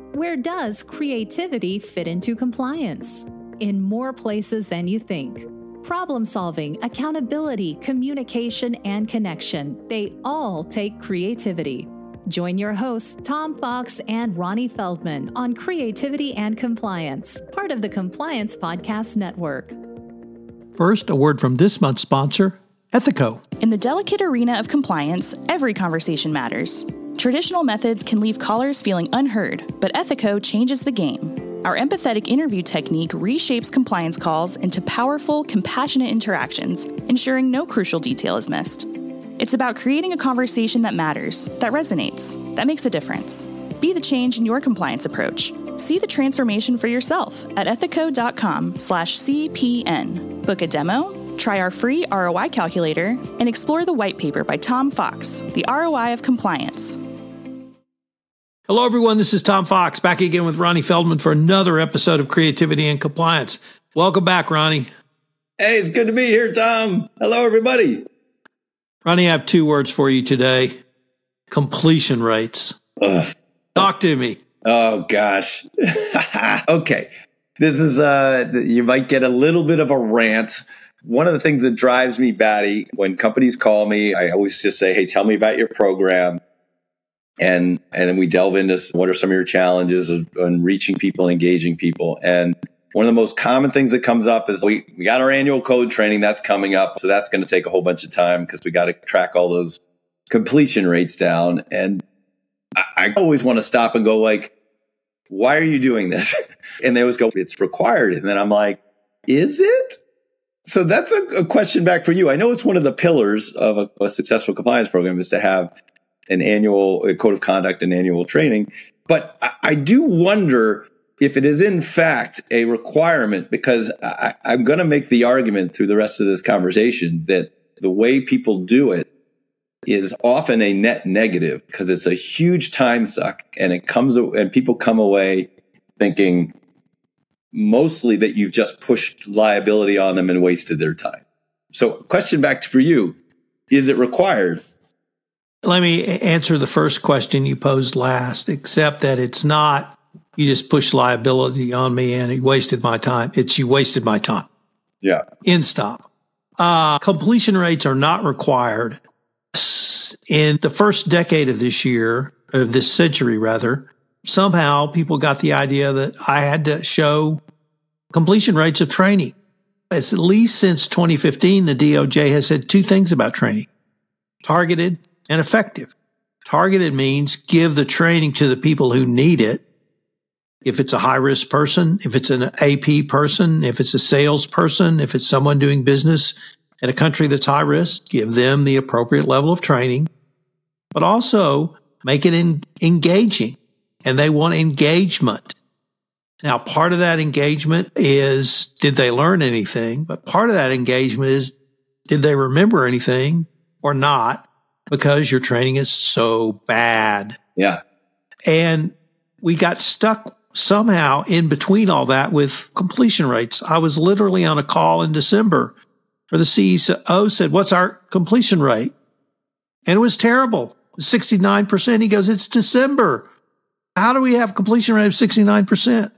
Where does creativity fit into compliance? In more places than you think. Problem solving, accountability, communication, and connection, they all take creativity. Join your hosts, Tom Fox and Ronnie Feldman, on Creativity and Compliance, part of the Compliance Podcast Network. First, a word from this month's sponsor, Ethico. In the delicate arena of compliance, every conversation matters. Traditional methods can leave callers feeling unheard, but Ethico changes the game. Our empathetic interview technique reshapes compliance calls into powerful, compassionate interactions, ensuring no crucial detail is missed. It's about creating a conversation that matters, that resonates, that makes a difference. Be the change in your compliance approach. See the transformation for yourself at ethico.com/CPN. Book a demo, try our free ROI calculator, and explore the white paper by Tom Fox, The ROI of Compliance. Hello, everyone. This is Tom Fox, back again with Ronnie Feldman for another episode of Creativity and Compliance. Welcome back, Ronnie. Hey, it's good to be here, Tom. Hello, everybody. Ronnie, I have two words for you today. Completion rates. Ugh. Talk to me. Oh, gosh. Okay. This is, you might get a little bit of a rant. One of the things that drives me batty when companies call me, I always just say, hey, tell me about your program. And then we delve into what are some of your challenges on reaching people and engaging people. And one of the most common things that comes up is we got our annual code training that's coming up. So that's going to take a whole bunch of time because we got to track all those completion rates down. And I always want to stop and go like, why are you doing this? And they always go, it's required. And then I'm like, is it? So that's a question back for you. I know it's one of the pillars of a successful compliance program is to have an annual code of conduct and annual training. But I do wonder if it is in fact a requirement, because I'm going to make the argument through the rest of this conversation that the way people do it is often a net negative because it's a huge time suck, and people come away thinking mostly that you've just pushed liability on them and wasted their time. So question back for you, is it required? Let me answer the first question you posed last, except that it's not you just pushed liability on me and you wasted my time. It's you wasted my time. Yeah. End stop. Completion rates are not required. In the first decade of this century rather, somehow people got the idea that I had to show completion rates of training. It's at least since 2015, the DOJ has said two things about training: targeted and effective. Targeted means give the training to the people who need it. If it's a high-risk person, if it's an AP person, if it's a salesperson, if it's someone doing business in a country that's high risk, give them the appropriate level of training, but also make it engaging. And they want engagement. Now, part of that engagement is, did they learn anything? But part of that engagement is, did they remember anything or not? Because your training is so bad. Yeah. And we got stuck somehow in between all that with completion rates. I was literally on a call in December where the CEO said, what's our completion rate? And it was terrible. 69%. He goes, it's December. How do we have a completion rate of 69%?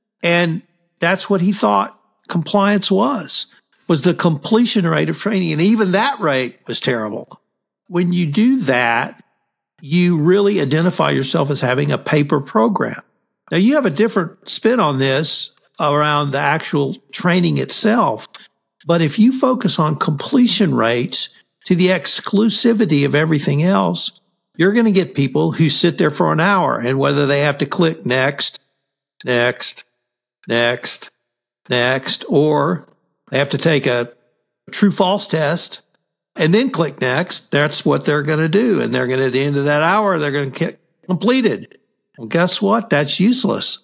And that's what he thought compliance was the completion rate of training. And even that rate was terrible. When you do that, you really identify yourself as having a paper program. Now, you have a different spin on this around the actual training itself. But if you focus on completion rates to the exclusivity of everything else, you're going to get people who sit there for an hour, and whether they have to click next, next, next, next, or they have to take a true-false test and then click next, that's what they're going to do. And they're going to, at the end of that hour, they're going to get completed. Well, guess what? That's useless.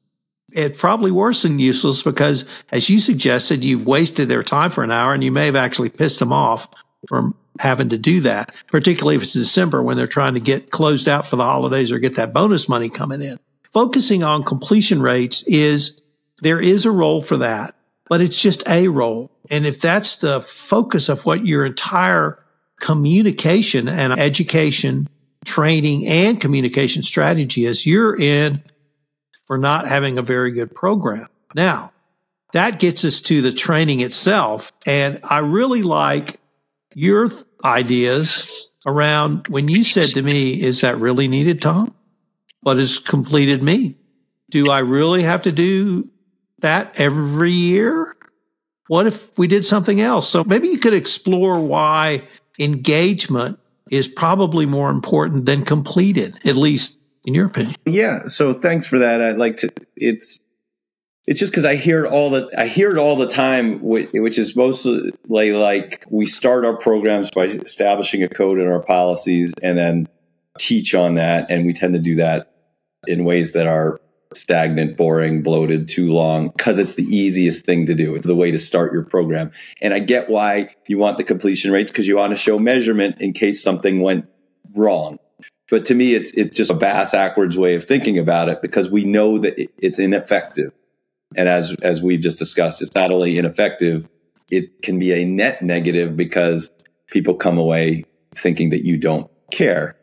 It's probably worse than useless because, as you suggested, you've wasted their time for an hour and you may have actually pissed them off from having to do that, particularly if it's December when they're trying to get closed out for the holidays or get that bonus money coming in. Focusing on completion rates there is a role for that, but it's just a role. And if that's the focus of what your entire communication and education, training, and communication strategy is, you're in for not having a very good program. Now, that gets us to the training itself. And I really like your ideas around when you said to me, is that really needed, Tom? What does completed mean? Do I really have to do that every year? What if we did something else? So maybe you could explore why engagement is probably more important than completed, at least in your opinion. Yeah. So thanks for that. I'd like to, it's just because I hear it all the time, which is mostly like we start our programs by establishing a code in our policies and then teach on that. And we tend to do that in ways that are stagnant, boring, bloated, too long, because it's the easiest thing to do. It's the way to start your program. And I get why you want the completion rates, because you want to show measurement in case something went wrong. But to me, it's just a bass-backwards way of thinking about it, because we know that it's ineffective. And as we've just discussed, it's not only ineffective, it can be a net negative because people come away thinking that you don't care.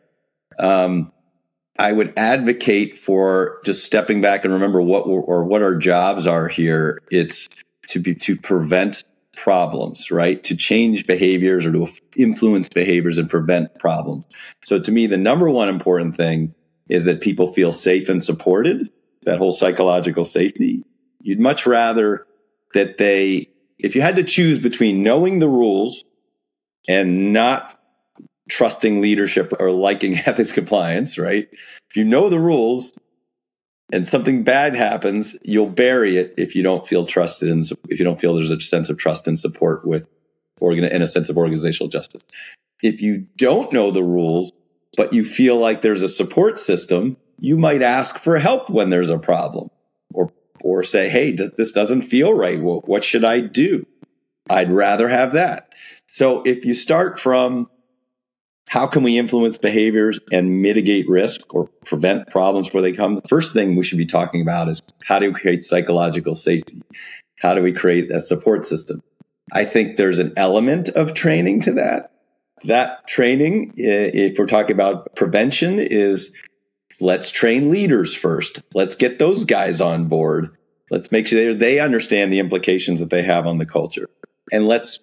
I would advocate for just stepping back and remember what our jobs are here. It's to prevent problems, right? To change behaviors or to influence behaviors and prevent problems. So to me, the number one important thing is that people feel safe and supported, that whole psychological safety. You'd much rather that if you had to choose between knowing the rules and not trusting leadership or liking ethics compliance, right? If you know the rules and something bad happens, you'll bury it if you don't feel trusted and if you don't feel there's a sense of trust and support and a sense of organizational justice. If you don't know the rules, but you feel like there's a support system, you might ask for help when there's a problem or say, hey, this doesn't feel right. Well, what should I do? I'd rather have that. So if you start from how can we influence behaviors and mitigate risk or prevent problems before they come, the first thing we should be talking about is how do we create psychological safety? How do we create a support system? I think there's an element of training to that. That training, if we're talking about prevention, is let's train leaders first. Let's get those guys on board. Let's make sure they understand the implications that they have on the culture. And let's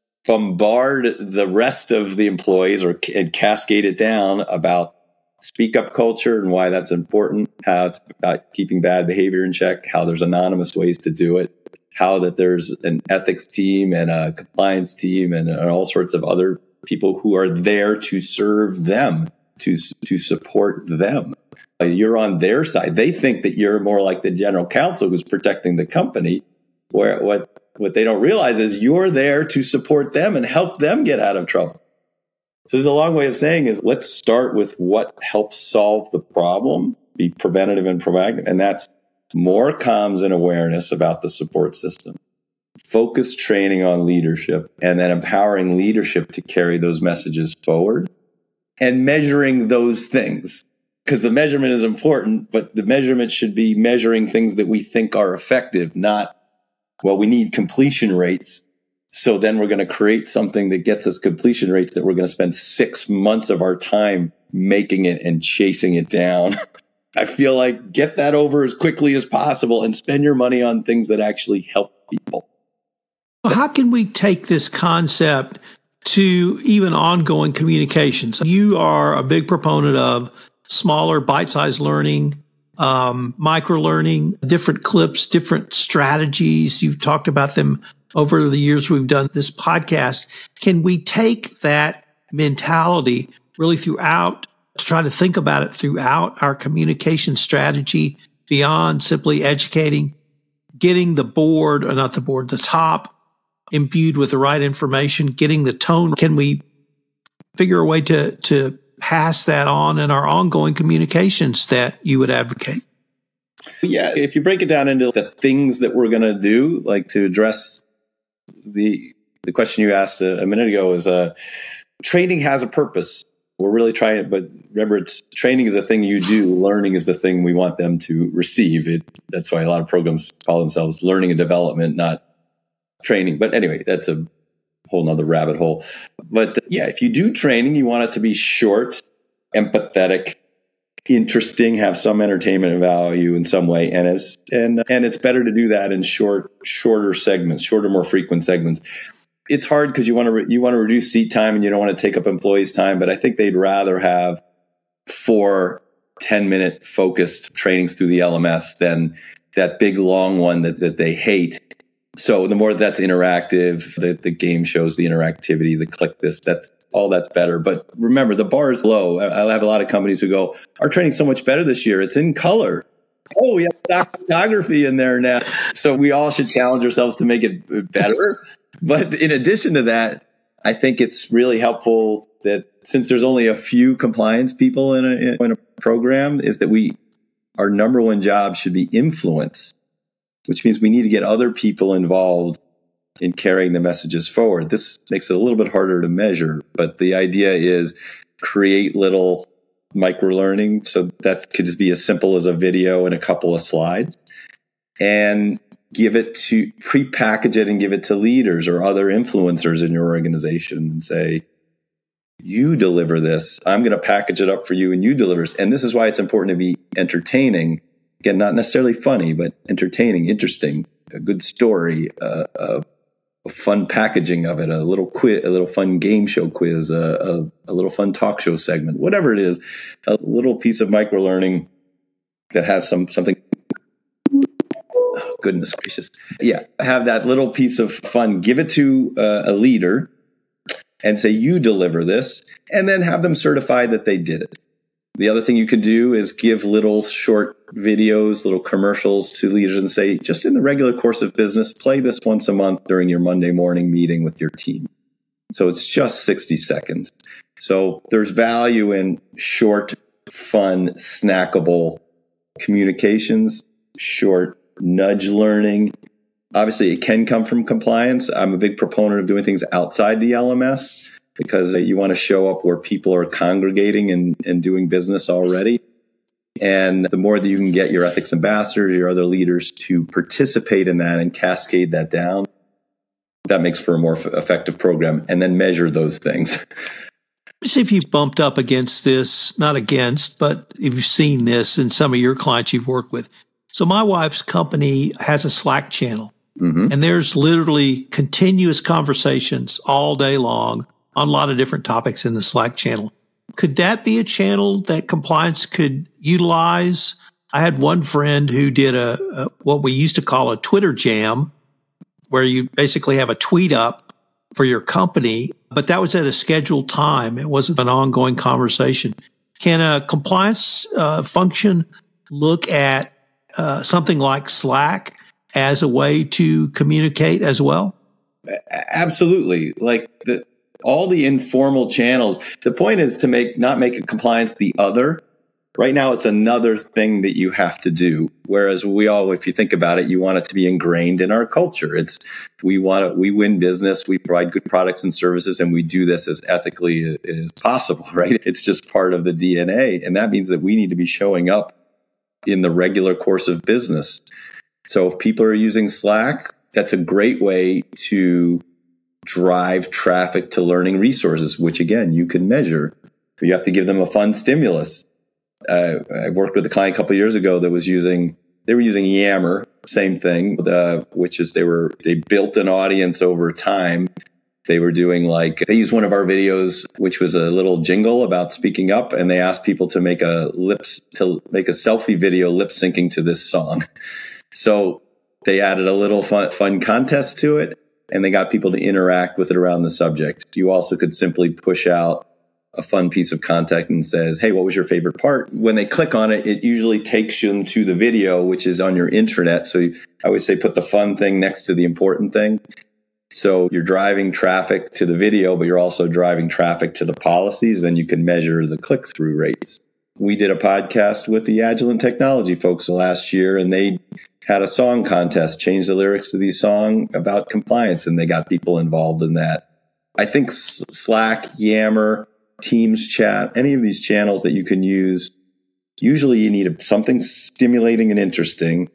bombard the rest of the employees and cascade it down about speak up culture and why that's important, how it's about keeping bad behavior in check, how there's anonymous ways to do it, how that there's an ethics team and a compliance team and all sorts of other people who are there to serve them, to support them. You're on their side. They think that you're more like the general counsel who's protecting the company, where what they don't realize is you're there to support them and help them get out of trouble. So there's a long way of saying is let's start with what helps solve the problem, be preventative and proactive, and that's more comms and awareness about the support system. Focus training on leadership and then empowering leadership to carry those messages forward and measuring those things. Because the measurement is important, but the measurement should be measuring things that we think are effective, not, well, we need completion rates. So then we're going to create something that gets us completion rates that we're going to spend 6 months of our time making it and chasing it down. I feel like get that over as quickly as possible and spend your money on things that actually help people. Well, how can we take this concept to even ongoing communications? You are a big proponent of smaller bite-sized learning, micro-learning, different clips, different strategies. You've talked about them over the years we've done this podcast. Can we take that mentality really throughout, to try to think about it throughout our communication strategy beyond simply educating, getting the top imbued with the right information, getting the tone? Can we figure a way to pass that on in our ongoing communications that you would advocate? Yeah, if you break it down into the things that we're going to do, like to address the question you asked a minute ago, is training has a purpose. We're really trying it, but remember, training is a thing you do. Learning is the thing we want them to receive. That's why a lot of programs call themselves learning and development, not training. But anyway, that's a whole nother rabbit hole. But yeah, if you do training, you want it to be short, empathetic, interesting, have some entertainment value in some way, and it's better to do that in shorter segments, shorter, more frequent segments. It's hard because you want to reduce seat time and you don't want to take up employees' time, but I think they'd rather have 4 10-minute focused trainings through the LMS than that big long one that they hate. So the more that's interactive, the game shows the interactivity, the click this, that's better. But remember, the bar is low. I have a lot of companies who go, our training's so much better this year. It's in color. Oh, we have photography in there now. So we all should challenge ourselves to make it better. But in addition to that, I think it's really helpful that since there's only a few compliance people in a program, is that our number one job should be influence, which means we need to get other people involved in carrying the messages forward. This makes it a little bit harder to measure, but the idea is create little micro-learning. So that could just be as simple as a video and a couple of slides, and prepackage it and give it to leaders or other influencers in your organization and say, you deliver this. I'm going to package it up for you and you deliver this. And this is why it's important to be entertaining. Again, not necessarily funny, but entertaining, interesting, a good story, a fun packaging of it, a little quiz, a little fun game show quiz, a little fun talk show segment, whatever it is, a little piece of micro learning that has something. Oh, goodness gracious. Yeah. Have that little piece of fun, give it to a leader and say, you deliver this, and then have them certify that they did it. The other thing you could do is give little short videos, little commercials to leaders and say, just in the regular course of business, play this once a month during your Monday morning meeting with your team. So it's just 60 seconds. So there's value in short, fun, snackable communications, short nudge learning. Obviously, it can come from compliance. I'm a big proponent of doing things outside the LMS, because you want to show up where people are congregating and doing business already. And the more that you can get your ethics ambassadors, your other leaders to participate in that and cascade that down, that makes for a more effective program. And then measure those things. Let me see if you've bumped up against this, not against, but if you've seen this in some of your clients you've worked with. So my wife's company has a Slack channel, and there's literally continuous conversations all day long on a lot of different topics in the Slack channel. Could that be a channel that compliance could utilize? I had one friend who did what we used to call a Twitter jam, where you basically have a tweet up for your company, but that was at a scheduled time. It wasn't an ongoing conversation. Can a compliance function look at something like Slack as a way to communicate as well? Absolutely. Like all the informal channels. The point is to not make compliance the other. Right now, it's another thing that you have to do. Whereas if you think about it, you want it to be ingrained in our culture. We win business, we provide good products and services, and we do this as ethically as possible, right? It's just part of the DNA. And that means that we need to be showing up in the regular course of business. So if people are using Slack, that's a great way to drive traffic to learning resources, which again, you can measure. You have to give them a fun stimulus. I worked with a client a couple of years ago that they were using Yammer, same thing, which is they built an audience over time. They were doing they used one of our videos, which was a little jingle about speaking up, and they asked people to make a selfie video lip syncing to this song. So they added a little fun contest to it, and they got people to interact with it around the subject. You also could simply push out a fun piece of content and says, hey, what was your favorite part? When they click on it, it usually takes them to the video, which is on your intranet. So I always say put the fun thing next to the important thing. So you're driving traffic to the video, but you're also driving traffic to the policies. Then you can measure the click-through rates. We did a podcast with the Agilent Technology folks last year, and they had a song contest, changed the lyrics to the song about compliance, and they got people involved in that. I think Slack, Yammer, Teams chat, any of these channels that you can use, usually you need something stimulating and interesting,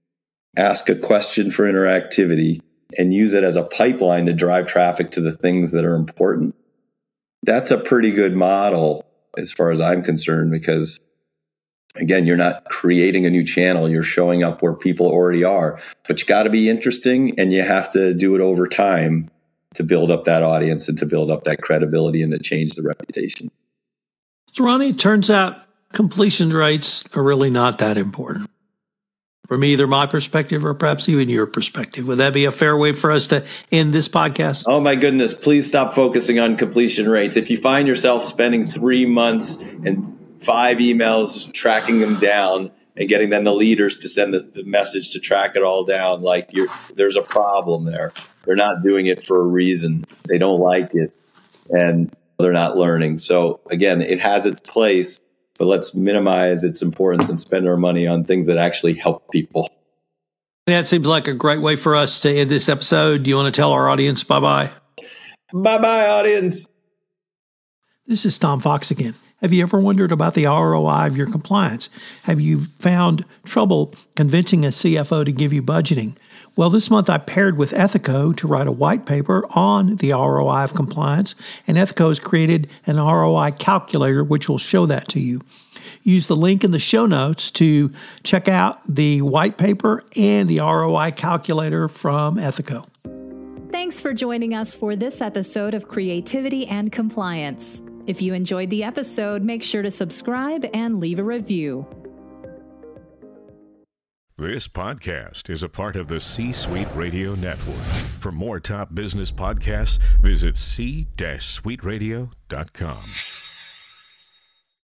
ask a question for interactivity, and use it as a pipeline to drive traffic to the things that are important. That's a pretty good model as far as I'm concerned, because Again, you're not creating a new channel. You're showing up where people already are. But you got to be interesting, and you have to do it over time to build up that audience and to build up that credibility and to change the reputation. So, Ronnie, it turns out completion rates are really not that important from either my perspective or perhaps even your perspective. Would that be a fair way for us to end this podcast? Oh, my goodness. Please stop focusing on completion rates. If you find yourself spending 3 months and 5 emails tracking them down and getting then the leaders to send the message to track it all down, like there's a problem there. They're not doing it for a reason. They don't like it, and they're not learning. So again, it has its place, but let's minimize its importance and spend our money on things that actually help people. That seems like a great way for us to end this episode. Do you want to tell our audience bye-bye? Bye-bye, audience. This is Tom Fox again. Have you ever wondered about the ROI of your compliance? Have you found trouble convincing a CFO to give you budgeting? Well, this month I paired with Ethico to write a white paper on the ROI of compliance, and Ethico has created an ROI calculator which will show that to you. Use the link in the show notes to check out the white paper and the ROI calculator from Ethico. Thanks for joining us for this episode of Creativity and Compliance. If you enjoyed the episode, make sure to subscribe and leave a review. This podcast is a part of the C-Suite Radio Network. For more top business podcasts, visit c-suiteradio.com.